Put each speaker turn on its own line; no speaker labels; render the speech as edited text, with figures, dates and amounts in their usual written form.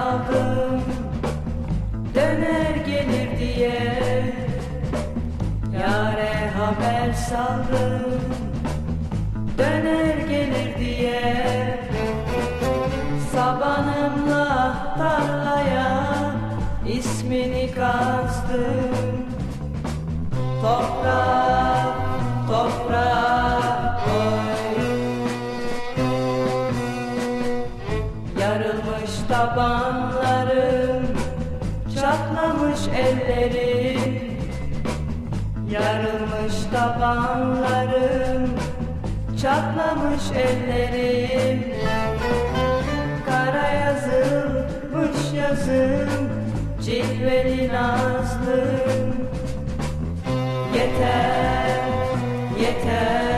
aldım, döner gelir diye. Yâre haber saldım, döner gelir diye. Sabanımla tarlaya ismini kazdım. Toprak, toprak koy. Yarılmış tabanlarım, çatlamış ellerim. Yarılmış tabanlarım, çatlamış ellerim. Kara yazılmış yazım, cilveli nazlım. Yeter, yeter.